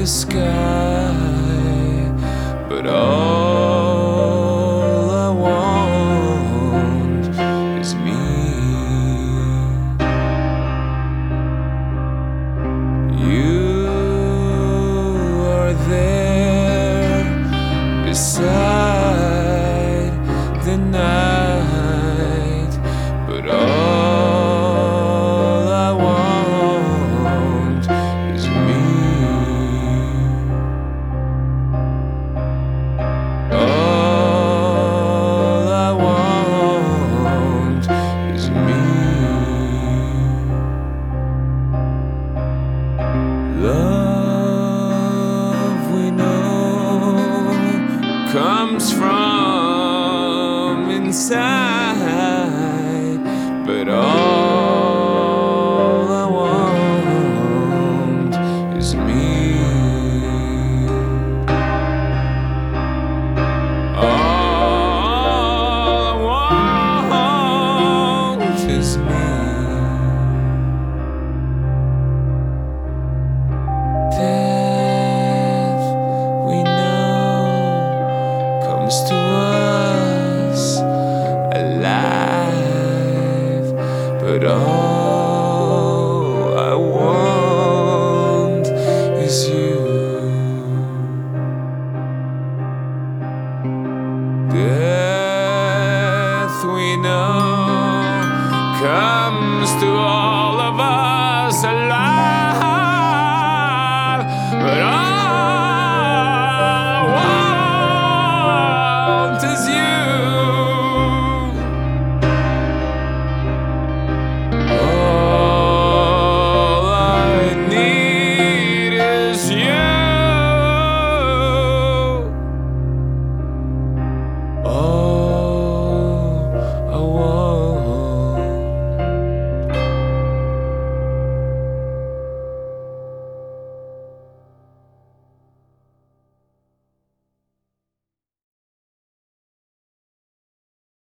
the sky, but all I want is me. You are there beside the night, but all I want is me. All I want is me. Love, we know, comes from inside, but all I want is me. All I want is me. Death, we know, comes to us alive, but all I want is you. Death, we know, comes to us